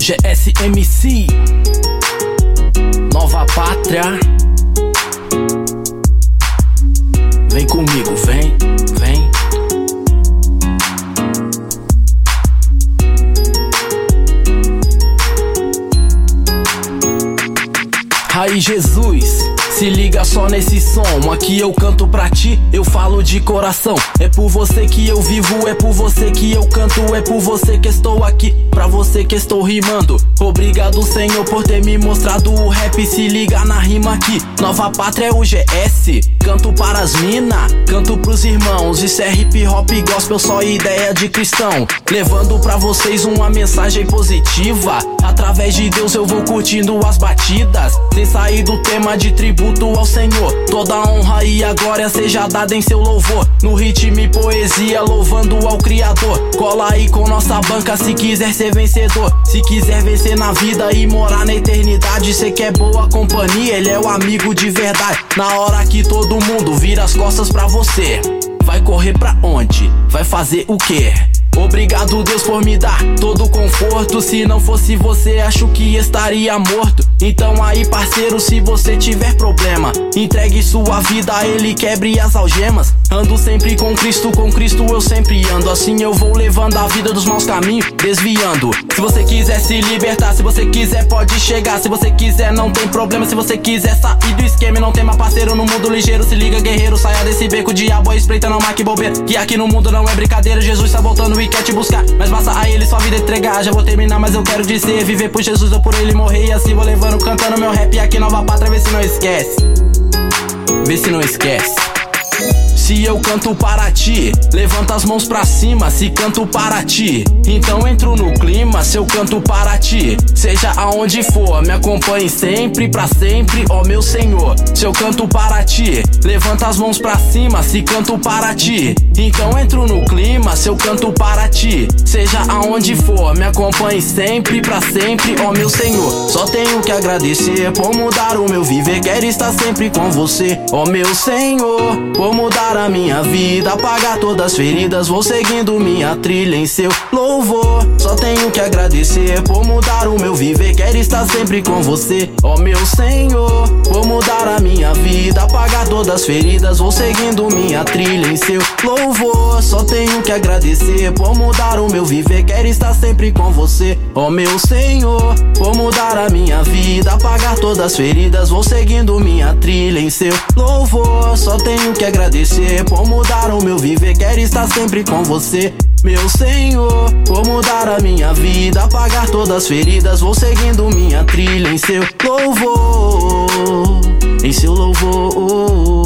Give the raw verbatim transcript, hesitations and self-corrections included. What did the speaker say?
G S M C, Nova Pátria. Vem comigo, vem, vem. Aí Jesus, se liga só nesse som. Aqui eu canto pra ti, eu falo de coração. É por você que eu vivo, é por você que eu canto. É por você que estou aqui, pra você que estou rimando. Obrigado, Senhor, por ter me mostrado o rap. Se liga na rima aqui, Nova Pátria é o G S. Canto para as mina, canto pros irmãos. Isso é hip hop gospel, só ideia de cristão. Levando pra vocês uma mensagem positiva. Através de Deus eu vou curtindo as batidas, sem sair do tema de tributo ao Senhor. Toda a honra e a glória seja dada em seu louvor. No ritmo e poesia, louvando ao Criador. Cola aí com nossa banca se quiser ser vencedor. Se quiser vencer na vida e morar na eternidade. Cê quer boa companhia, ele é o amigo de verdade. Na hora que todo mundo vira as costas pra você, vai correr pra onde? Vai fazer o quê? Obrigado, Deus, por me dar todo o conforto. Se não fosse você, acho que estaria morto. Então aí, parceiro, se você tiver problema, entregue sua vida a Ele, quebre as algemas. Ando sempre com Cristo, com Cristo eu sempre ando. Assim eu vou levando a vida dos maus caminhos, desviando. Se você quiser se libertar, se você quiser pode chegar. Se você quiser não tem problema, se você quiser sair do esquema e não tem mais parceiro no mundo ligeiro. Se liga, guerreiro, saia desse beco, o diabo é espreita, não marque bobeira. Que aqui no mundo não é brincadeira, Jesus tá voltando e quer te buscar. Mas basta a Ele sua vida entregar. Já vou terminar, mas eu quero dizer, viver por Jesus ou por Ele morrer. E assim vou levando, cantando meu rap aqui, Nova Pátria, vê se não esquece. Vê se não esquece. Se eu canto para ti, levanta as mãos pra cima. Se canto para ti, então entro no clima. Se eu canto para ti, seja aonde for, me acompanhe sempre, pra sempre, ó meu Senhor. Se eu canto para ti, levanta as mãos pra cima. Se canto para ti, então entro no clima. Se eu canto para ti, seja aonde for, me acompanhe sempre, pra sempre, ó meu Senhor. Só tenho que agradecer por mudar o meu viver. Quero estar sempre com você, ó meu Senhor. Por mudar a minha vida, apagar todas as feridas. Vou seguindo minha trilha em seu louvor. Só tenho que agradecer por mudar o meu viver. Quero estar sempre com você, ó meu Senhor. Por mudar a minha vida, apagar todas as feridas. Vou seguindo minha trilha em seu louvor. Só tenho que agradecer por mudar o meu viver. Quero estar sempre com você, ó meu Senhor. Por mudar a minha vida, apagar todas as feridas. Vou seguindo minha trilha em seu louvor. Só tenho que agradecer por mudar o meu viver. Quero estar sempre com você, meu Senhor. Por mudar a minha vida, apagar todas as feridas. Vou seguindo minha trilha em seu louvor, em seu louvor.